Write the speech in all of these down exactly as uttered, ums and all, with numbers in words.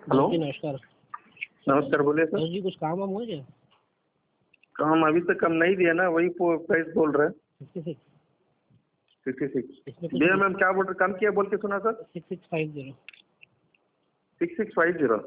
Hello जी नमस्कार। नमस्कार, बोलिए सर। सर जी कुछ काम वाम हुआ क्या? काम अभी तक कम नहीं दिया ना, वही प्राइस बोल रहे हैं सिक्सटी सिक्स सिक्सटी सिक्स। इसमें कुछ भैया मैम क्या बोल रहे, कम किया बोल के सुना sir. Six six five zero six six five zero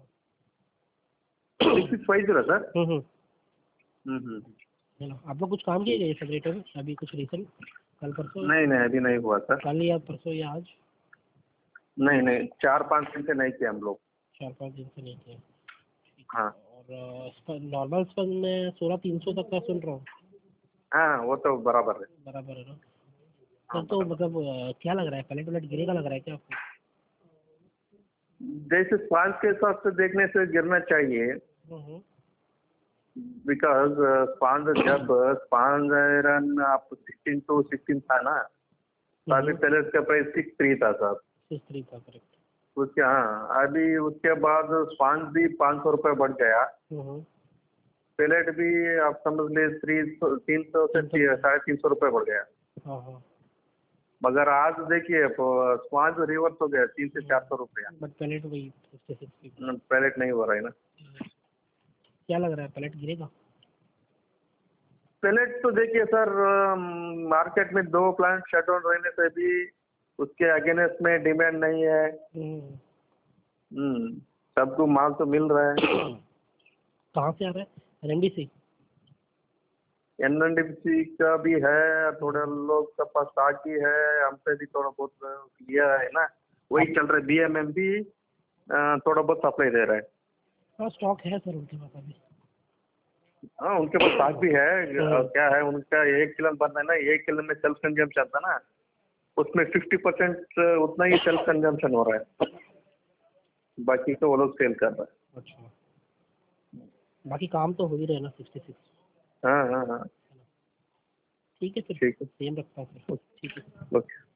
six six five zero sir. Hmm hmm hmm hmm. चलो आप लोग कुछ काम किए गए सब रेटों में अभी कुछ रिसेंट कल परसों नहीं नहीं अभी नहीं हुआ सर। कल या परसों या आज? नहीं नहीं चार पाँच दिन से नहीं किया हम लोग। चार पाँच दिन से नहीं किया। हाँ और नॉर्मल स्पन में सोलह तीन सौ तक का सुन रहा हूँ। हाँ वो तो बराबर है। बराबर है ना हाँ सर? तो बराबर। मतलब अ, क्या लग रहा है पलट वलट गिरेगा लग रहा है क्या आपको? जैसे स्पांज के हिसाब से देखने से गिरना चाहिए, हम्म बिकॉज स्पांज जब स्पांज आयरन आप सिक्सटीन टू सिक्सटीन था ना, तो अभी पहले इसका प्राइस सिक्स थ्री था सर। सिक्स थ्री था करेक्ट। उसके हाँ अभी उसके बाद स्पांज भी पाँच सौ रुपये बढ़ गया। हम्म पेलेट भी आप समझ ले थ्री तीन सौ से तीन सौ साढ़े तीन सौ रुपये बढ़ गया। हाँ हाँ मगर आज देखिए स्पांज रिवर्स हो गया तीन से चार सौ रुपया। बट पलट वही सिक्सटी सिक्स। पेलेट नहीं हो रहा है ना। क्या लग रहा है पलट गिरेगा? पेलेट तो देखिए सर, मार्केट में दो प्लांट शट डाउन रहने से भी उसके अगेंस्ट में डिमांड नहीं है। हम्म हम्म, सबको माल तो मिल रहा है। कहाँ से आ रहा है? एनएमडीसी? एनएनडीसी का भी है, थोड़े लोग का पास स्टॉक भी है, हम पे भी थोड़ा बहुत लिया है ना, वही चल रहा है। बीएमएम भी थोड़ा बहुत सप्लाई दे रहा है। हाँ स्टॉक है सर उनके पास अभी। हाँ उनके पास स्टॉक भी है। अ, क्या है उनका, एक किलो बनना है ना, एक किलो में सेल्फ कंजम्पशन चलता ना, उसमें फिफ्टी परसेंट उतना ही सेल्फ कंजम्पशन हो रहा है, बाकी तो वो लोग सेल कर रहा है। अच्छा बाकी काम तो हो ही रहे ना सिक्सटी सिक्स। हाँ हाँ हाँ ठीक है फिर ठीक है। सेम रखता हूँ फिर। ठीक है। ओके।